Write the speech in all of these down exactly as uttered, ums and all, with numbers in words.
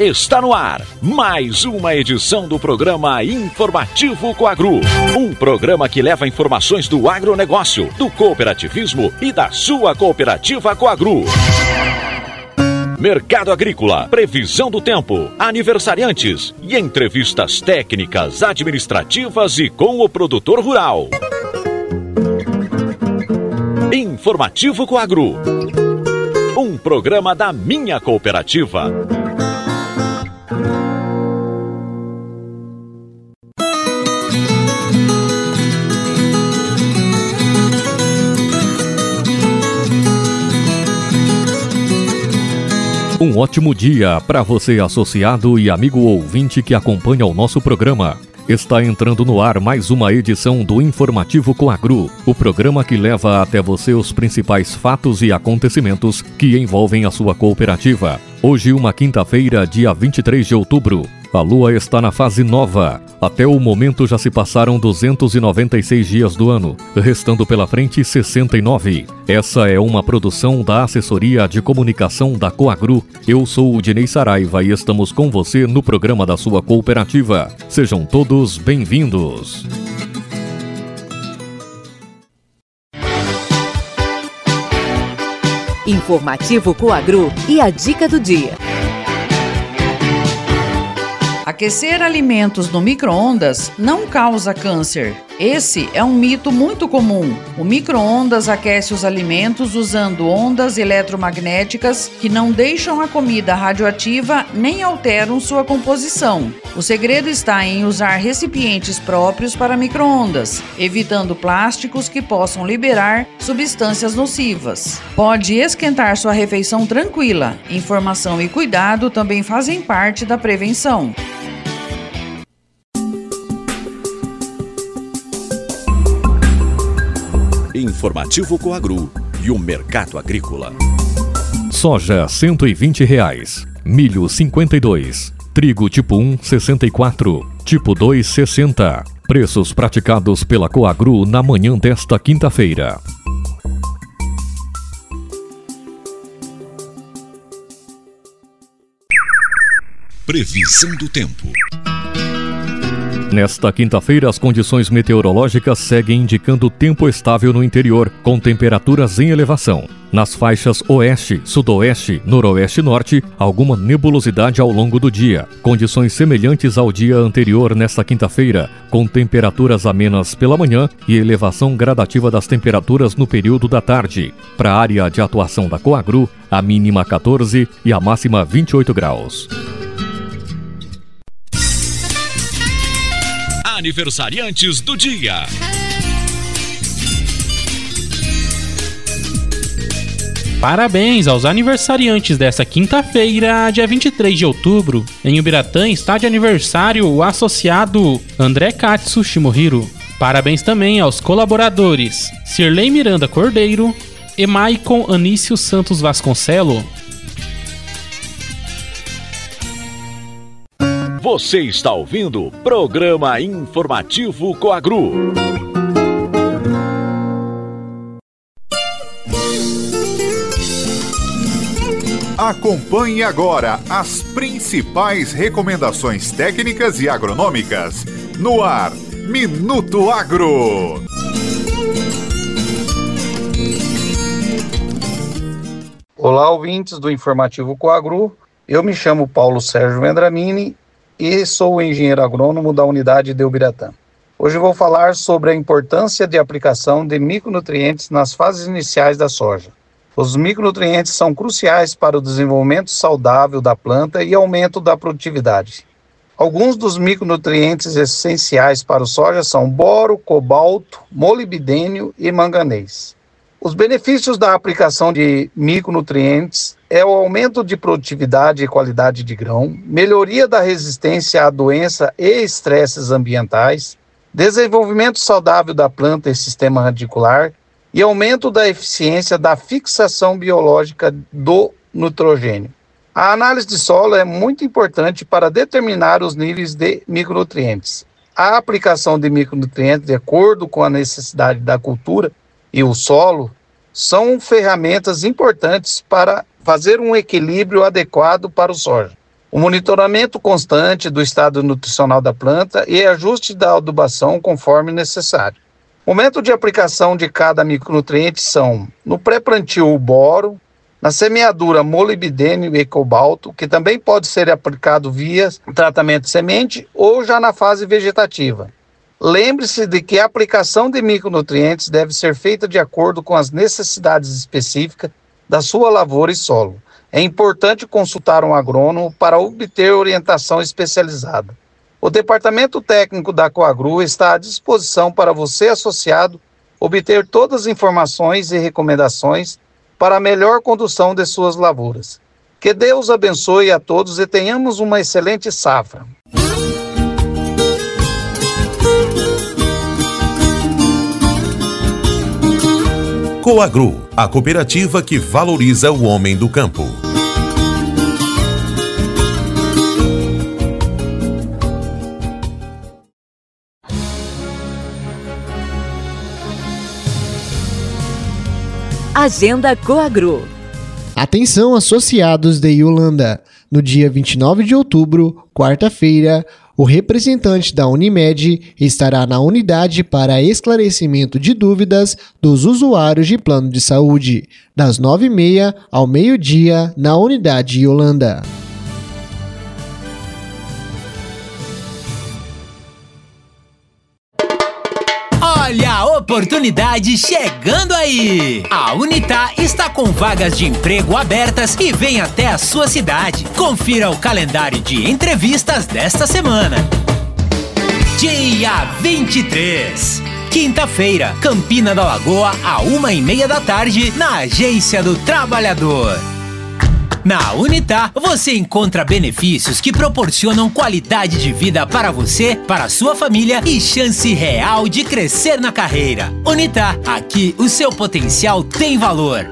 Está no ar mais uma edição do programa Informativo Coagro. Um programa que leva informações do agronegócio, do cooperativismo e da sua cooperativa Coagro. Mercado agrícola, previsão do tempo, aniversariantes e entrevistas técnicas, administrativas e com o produtor rural. Informativo Coagro. Um programa da minha cooperativa. Um ótimo dia para você, associado e amigo ouvinte que acompanha o nosso programa. Está entrando no ar mais uma edição do Informativo Coagro, o programa que leva até você os principais fatos e acontecimentos que envolvem a sua cooperativa. Hoje, uma quinta-feira, dia vinte e três de outubro. A lua está na fase nova. Até o momento já se passaram duzentos e noventa e seis dias do ano, restando pela frente sessenta e nove. Essa é uma produção da Assessoria de Comunicação da Coagro. Eu sou o Dinei Saraiva e estamos com você no programa da sua cooperativa. Sejam todos bem-vindos. Informativo Coagro e a dica do dia. Aquecer alimentos no micro-ondas não causa câncer. Esse é um mito muito comum. O micro-ondas aquece os alimentos usando ondas eletromagnéticas que não deixam a comida radioativa nem alteram sua composição. O segredo está em usar recipientes próprios para micro-ondas, evitando plásticos que possam liberar substâncias nocivas. Pode esquentar sua refeição tranquila. Informação e cuidado também fazem parte da prevenção. Informativo Coagro e o mercado agrícola. Soja cento e vinte reais, milho cinquenta e dois, trigo tipo um sessenta e quatro, tipo dois sessenta. Preços praticados pela Coagro na manhã desta quinta-feira. Previsão do tempo. Nesta quinta-feira, as condições meteorológicas seguem indicando tempo estável no interior, com temperaturas em elevação. Nas faixas oeste, sudoeste, noroeste e norte, alguma nebulosidade ao longo do dia. Condições semelhantes ao dia anterior nesta quinta-feira, com temperaturas amenas pela manhã e elevação gradativa das temperaturas no período da tarde. Para a área de atuação da Coagro, a mínima quatorze e a máxima vinte e oito graus. Aniversariantes do dia. Parabéns aos aniversariantes dessa quinta-feira, dia vinte e três de outubro. Em Ubiratã está de aniversário o associado André Katsu Shimohiro. Parabéns também aos colaboradores Cirlei Miranda Cordeiro e Maicon Anício Santos Vasconcelo. Você está ouvindo o programa Informativo Coagro. Acompanhe agora as principais recomendações técnicas e agronômicas no ar, Minuto Agro. Olá, ouvintes do Informativo Coagro. Eu me chamo Paulo Sérgio Vendramini e sou o engenheiro agrônomo da unidade de Ubiratã. Hoje vou falar sobre a importância de aplicação de micronutrientes nas fases iniciais da soja. Os micronutrientes são cruciais para o desenvolvimento saudável da planta e aumento da produtividade. Alguns dos micronutrientes essenciais para o soja são boro, cobalto, molibdênio e manganês. Os benefícios da aplicação de micronutrientes é o aumento de produtividade e qualidade de grão, melhoria da resistência à doença e estresses ambientais, desenvolvimento saudável da planta e sistema radicular e aumento da eficiência da fixação biológica do nitrogênio. A análise de solo é muito importante para determinar os níveis de micronutrientes. A aplicação de micronutrientes de acordo com a necessidade da cultura e o solo são ferramentas importantes para fazer um equilíbrio adequado para o soja. o monitoramento constante do estado nutricional da planta e ajuste da adubação conforme necessário. Momento de aplicação de cada micronutriente são: no pré-plantio o boro, na semeadura molibdênio e cobalto, que também pode ser aplicado via tratamento de semente ou já na fase vegetativa. Lembre-se de que a aplicação de micronutrientes deve ser feita de acordo com as necessidades específicas da sua lavoura e solo. É importante consultar um agrônomo para obter orientação especializada. O Departamento Técnico da Coagru está à disposição para você, associado, obter todas as informações e recomendações para a melhor condução de suas lavouras. Que Deus abençoe a todos e tenhamos uma excelente safra. Coagru, a cooperativa que valoriza o homem do campo. Agenda Coagru. Atenção, associados de Yolanda. No dia vinte e nove de outubro, quarta-feira, o representante da Unimed estará na unidade para esclarecimento de dúvidas dos usuários de plano de saúde, das nove e meia ao meio-dia, na unidade Yolanda. Olha a oportunidade chegando aí! A Unitá está com vagas de emprego abertas e vem até a sua cidade. Confira o calendário de entrevistas desta semana. Dia vinte e três, quinta-feira, Campina da Lagoa, a uma e meia da tarde, na Agência do Trabalhador. Na Unitá, você encontra benefícios que proporcionam qualidade de vida para você, para a sua família e chance real de crescer na carreira. Unitá, aqui o seu potencial tem valor.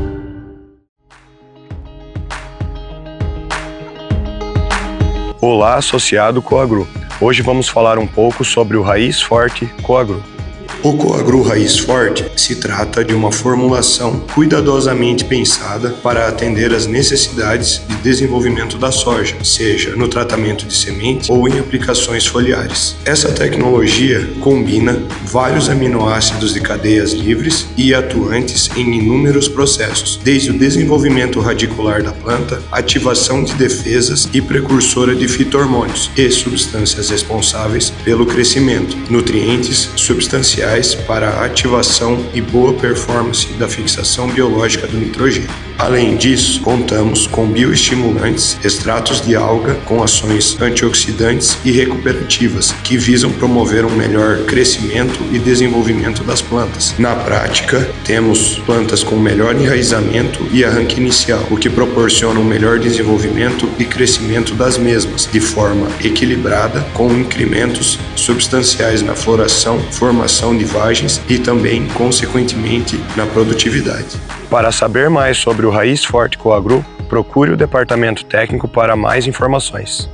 Olá, associado Coagru. Hoje vamos falar um pouco sobre o Raiz Forte Coagru. O Coagru Raiz Forte se trata de uma formulação cuidadosamente pensada para atender às necessidades de desenvolvimento da soja, seja no tratamento de sementes ou em aplicações foliares. Essa tecnologia combina vários aminoácidos de cadeias livres e atuantes em inúmeros processos, desde o desenvolvimento radicular da planta, ativação de defesas e precursora de fito-hormônios e substâncias responsáveis pelo crescimento, nutrientes substanciais para a ativação e boa performance da fixação biológica do nitrogênio. Além disso, contamos com bioestimulantes, extratos de alga com ações antioxidantes e recuperativas que visam promover um melhor crescimento e desenvolvimento das plantas. Na prática, temos plantas com melhor enraizamento e arranque inicial, o que proporciona um melhor desenvolvimento e crescimento das mesmas, de forma equilibrada, com incrementos substanciais na floração, formação de vagens e também, consequentemente, na produtividade. Para saber mais sobre o Raiz Forte Coagru, procure o departamento técnico para mais informações.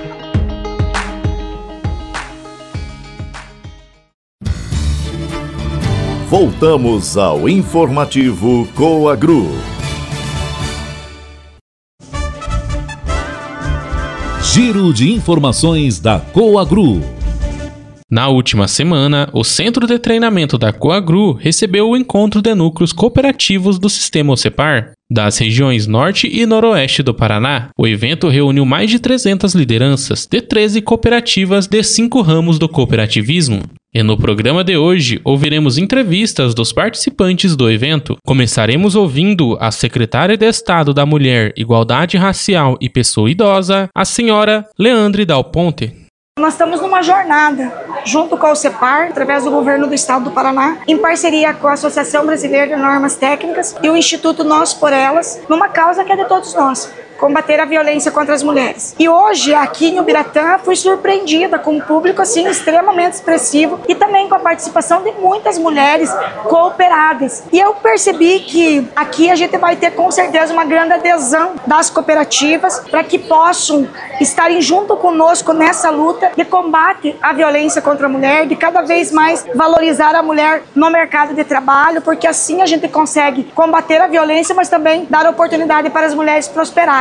Voltamos ao informativo Coagru. Giro de informações da Coagru. Na última semana, o Centro de Treinamento da Coagru recebeu o encontro de núcleos cooperativos do Sistema OCEPAR, das regiões Norte e Noroeste do Paraná. O evento reuniu mais de trezentas lideranças de treze cooperativas de cinco ramos do cooperativismo. E no programa de hoje, ouviremos entrevistas dos participantes do evento. Começaremos ouvindo a secretária de Estado da Mulher, Igualdade Racial e Pessoa Idosa, a senhora Leandre Dal Ponte. Nós estamos numa jornada, junto com o OCEPAR, através do Governo do Estado do Paraná, em parceria com a Associação Brasileira de Normas Técnicas e o Instituto Nós por Elas, numa causa que é de todos nós: combater a violência contra as mulheres. E hoje, aqui em Ubiratã, fui surpreendida com um público assim extremamente expressivo e também com a participação de muitas mulheres cooperadas. E eu percebi que aqui a gente vai ter com certeza uma grande adesão das cooperativas para que possam estarem junto conosco nessa luta de combate à violência contra a mulher, de cada vez mais valorizar a mulher no mercado de trabalho, porque assim a gente consegue combater a violência, mas também dar oportunidade para as mulheres prosperarem.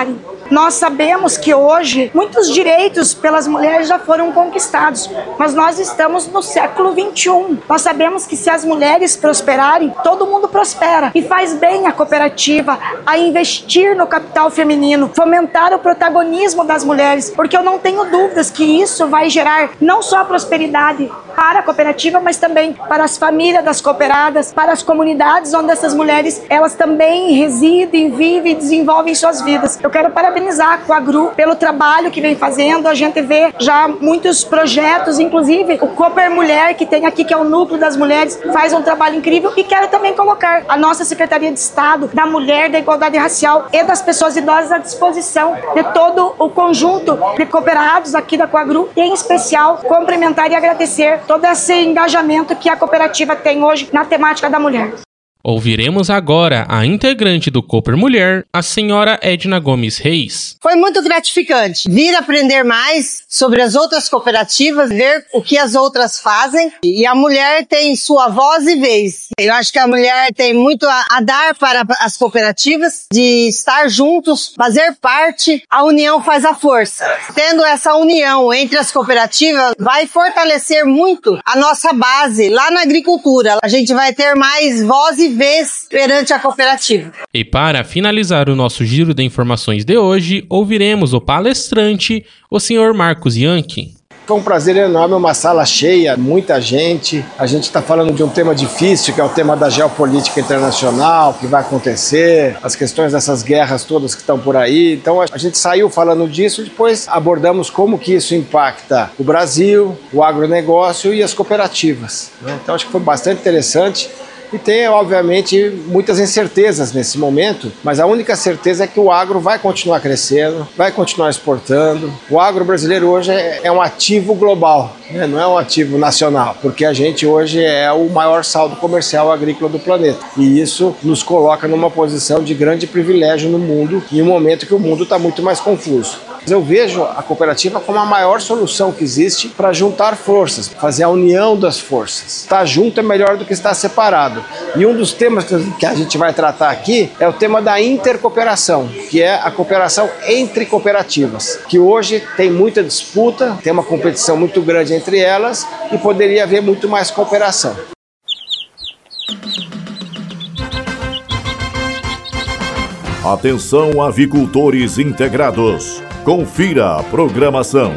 prosperarem. Nós sabemos que hoje muitos direitos pelas mulheres já foram conquistados, mas nós estamos no século vinte e um. Nós sabemos que se as mulheres prosperarem, todo mundo prospera. E faz bem a cooperativa a investir no capital feminino, fomentar o protagonismo das mulheres, porque eu não tenho dúvidas que isso vai gerar não só a prosperidade para a cooperativa, mas também para as famílias das cooperadas, para as comunidades onde essas mulheres elas também residem, vivem e desenvolvem suas vidas. Eu quero parabenizar a Coagru pelo trabalho que vem fazendo. A gente vê já muitos projetos, inclusive o Cooper Mulher, que tem aqui, que é o núcleo das mulheres, faz um trabalho incrível. E quero também colocar a nossa Secretaria de Estado da Mulher, da Igualdade Racial e das Pessoas Idosas à disposição de todo o conjunto de cooperados aqui da Coagru, e em especial cumprimentar e agradecer todo esse engajamento que a cooperativa tem hoje na temática da mulher. Ouviremos agora a integrante do Cooper Mulher, a senhora Edna Gomes Reis. Foi muito gratificante vir aprender mais sobre as outras cooperativas, ver o que as outras fazem. E a mulher tem sua voz e vez. Eu acho que a mulher tem muito a, a dar para as cooperativas, de estar juntos, fazer parte. A união faz a força. Tendo essa união entre as cooperativas, vai fortalecer muito a nossa base lá na agricultura. A gente vai ter mais voz e vez perante a cooperativa. E para finalizar o nosso giro de informações de hoje, ouviremos o palestrante, o senhor Marcos Yankee. Foi um prazer enorme, uma sala cheia, muita gente. A gente está falando de um tema difícil, que é o tema da geopolítica internacional, que vai acontecer, as questões dessas guerras todas que estão por aí. Então a gente saiu falando disso e depois abordamos como que isso impacta o Brasil, o agronegócio e as cooperativas, né? Então acho que foi bastante interessante. E tem, obviamente, muitas incertezas nesse momento, mas a única certeza é que o agro vai continuar crescendo, vai continuar exportando. O agro brasileiro hoje é um ativo global, né? Não é um ativo nacional, porque a gente hoje é o maior saldo comercial agrícola do planeta. E isso nos coloca numa posição de grande privilégio no mundo, em um momento que o mundo está muito mais confuso. Eu vejo a cooperativa como a maior solução que existe para juntar forças, fazer a união das forças. Estar junto é melhor do que estar separado. E um dos temas que a gente vai tratar aqui é o tema da intercooperação, que é a cooperação entre cooperativas, que hoje tem muita disputa, tem uma competição muito grande entre elas e poderia haver muito mais cooperação. Atenção, avicultores integrados. Confira a programação.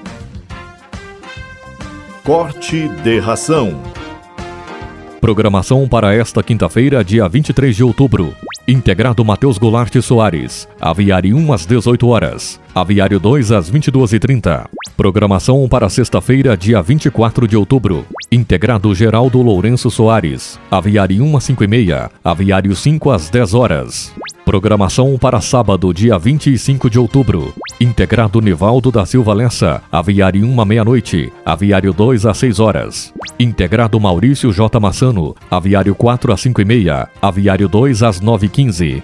Corte de ração. Programação para esta quinta-feira, dia vinte e três de outubro. Integrado Matheus Goulart Soares. Aviário um às dezoito horas. Aviário dois às vinte e duas e trinta. Programação para sexta-feira, dia vinte e quatro de outubro. Integrado Geraldo Lourenço Soares. Aviário um às cinco e meia. Aviário cinco às dez horas. Programação para sábado, dia vinte e cinco de outubro. Integrado Nivaldo da Silva Lessa. Aviário um à meia-noite. Aviário dois às seis horas. Integrado Maurício J. Massano. Aviário quatro às cinco e meia. Aviário dois às nove e quinze.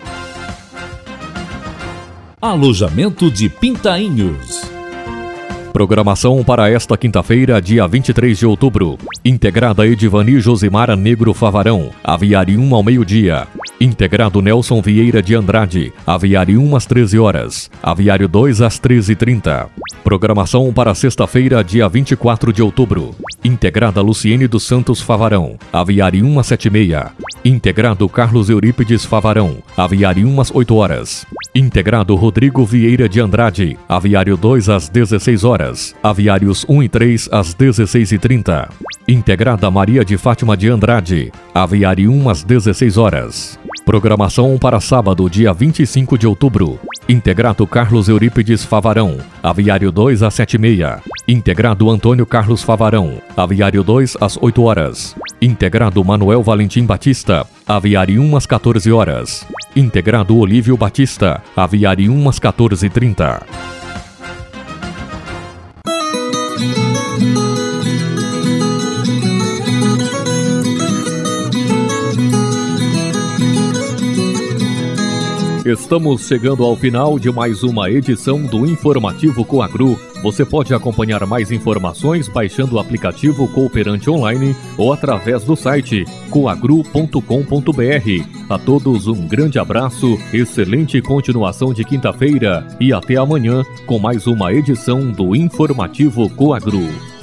Alojamento de Pintainhos. Programação para esta quinta-feira, dia vinte e três de outubro. Integrada Edivani Josimara Negro Favarão. Aviário um ao meio-dia. Integrado Nelson Vieira de Andrade. Aviário um às treze horas. Aviário dois às treze e trinta. Programação para sexta-feira, dia vinte e quatro de outubro. Integrada Luciene dos Santos Favarão. Aviário um às sete e meia. Integrado Carlos Eurípides Favarão. Aviário um às oito horas. Integrado Rodrigo Vieira de Andrade. Aviário dois às dezesseis horas. Aviários um e três às dezesseis e trinta. Integrada Maria de Fátima de Andrade. Aviário um às dezesseis horas. Programação para sábado, dia vinte e cinco de outubro. Integrado Carlos Eurípides Favarão. Aviário dois às sete e meia. Integrado Antônio Carlos Favarão. Aviário dois às oito horas. Integrado Manuel Valentim Batista. Aviário um às quatorze horas. Integrado Olívio Batista. Aviário um às quatorze e trinta. Estamos chegando ao final de mais uma edição do Informativo Coagru. Você pode acompanhar mais informações baixando o aplicativo Cooperante Online ou através do site coagru ponto com ponto br. A todos um grande abraço, excelente continuação de quinta-feira e até amanhã com mais uma edição do Informativo Coagru.